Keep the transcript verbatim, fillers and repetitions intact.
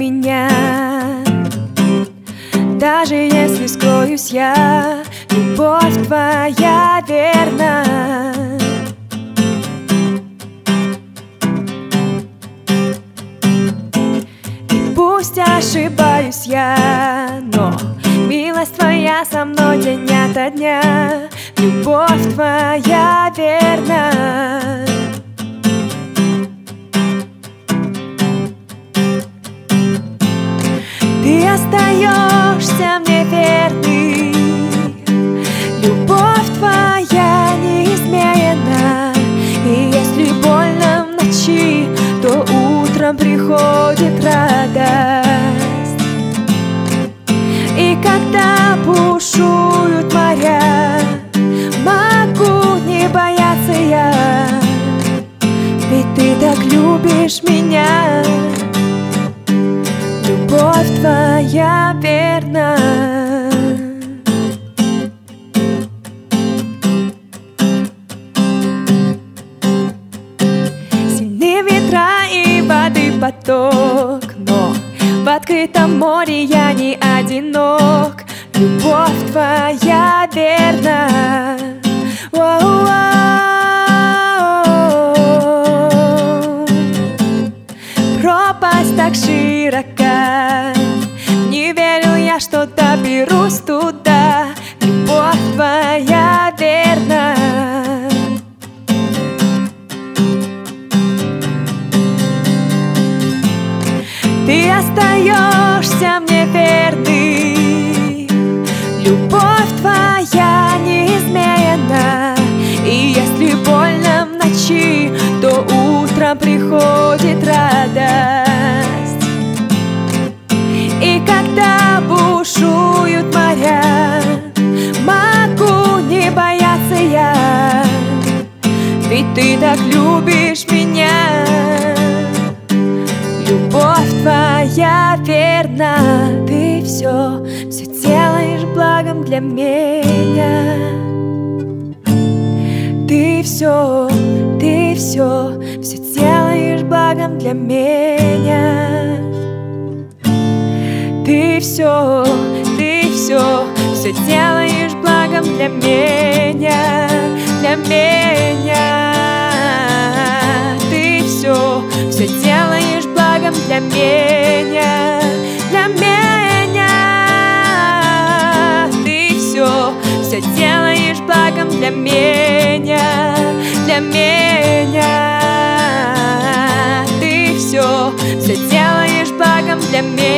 меня. Даже если скроюсь я, любовь твоя верна. И пусть ошибаюсь я, но милость твоя со мной день ото дня. Любовь твоя верна. Ты остаешься мне верный, любовь твоя неизменна. И если больно в ночи, то утром приходит радость. И когда бушуют моря, могу не бояться я, ведь ты так любишь меня. Любовь твоя верна. Сильны ветра и воды поток, но в открытом море я не одинок. Любовь твоя верна. Пропасть так широка, не верил я, что доберусь туда. Любовь твоя верна. Ты остаешься мне верный, любовь твоя неизменна. И если больно в ночи, то утром приходит радость. И когда бушуют моря, могу не бояться я, ведь ты так любишь меня. Любовь твоя верна. Ты все, все делаешь благом для меня. Ты все, ты все, все делаешь благом для меня. Ты все, ты все, все делаешь благом для меня, для меня. Ты все, все делаешь благом для меня, для меня. Ты все, все делаешь благом для меня, для меня. Ты все, все делаешь благом для меня.